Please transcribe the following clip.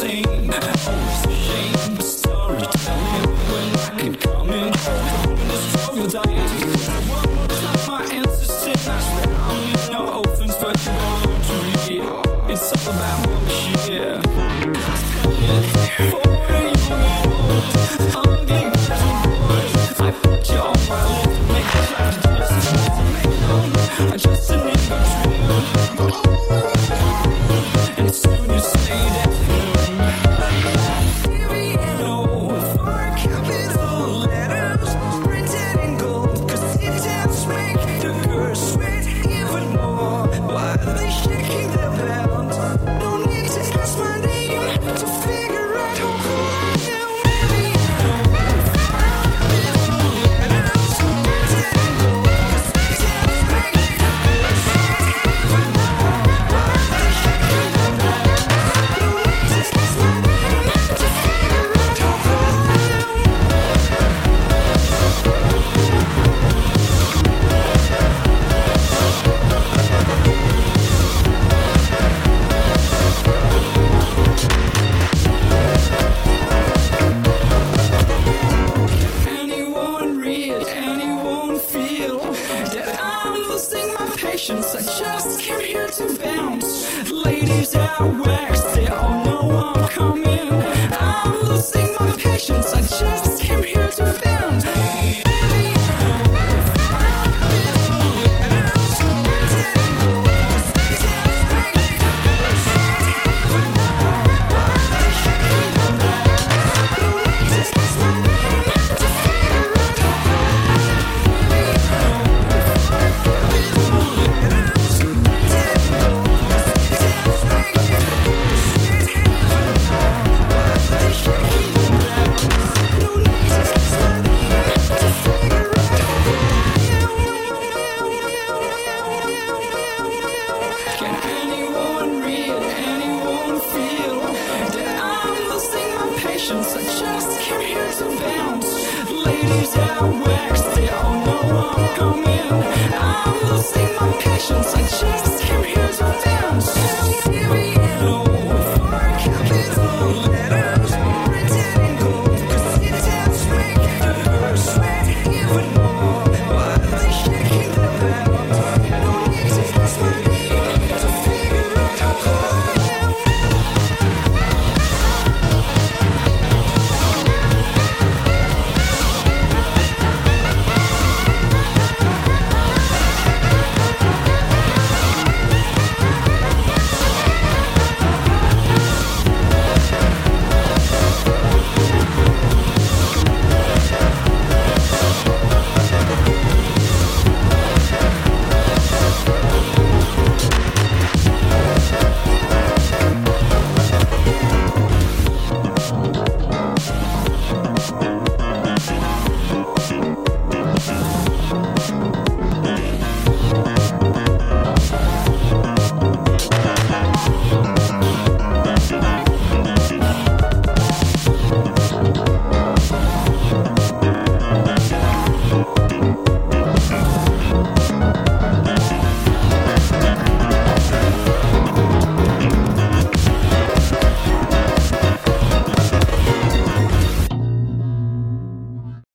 insane. Always ashamed, storytelling when I can come in. The struggle diet. One more time, my ancestors smash down. No orphans, but you want to read. It's all about bullshit. I put you on my list, make it like I just a nigga dream. And soon you say that no, for capital letters printed in gold, 'cause idiots make the curse sweat even more. Why are they shaking their belt? No need to ask my name to figure out who I am. I just came here to bounce. Ladies out west, they all know I'm coming. I'm losing my patience. I just came here to bounce. I just came here to bounce. Ladies out west, they all know I'm coming. I'm losing my patience. I just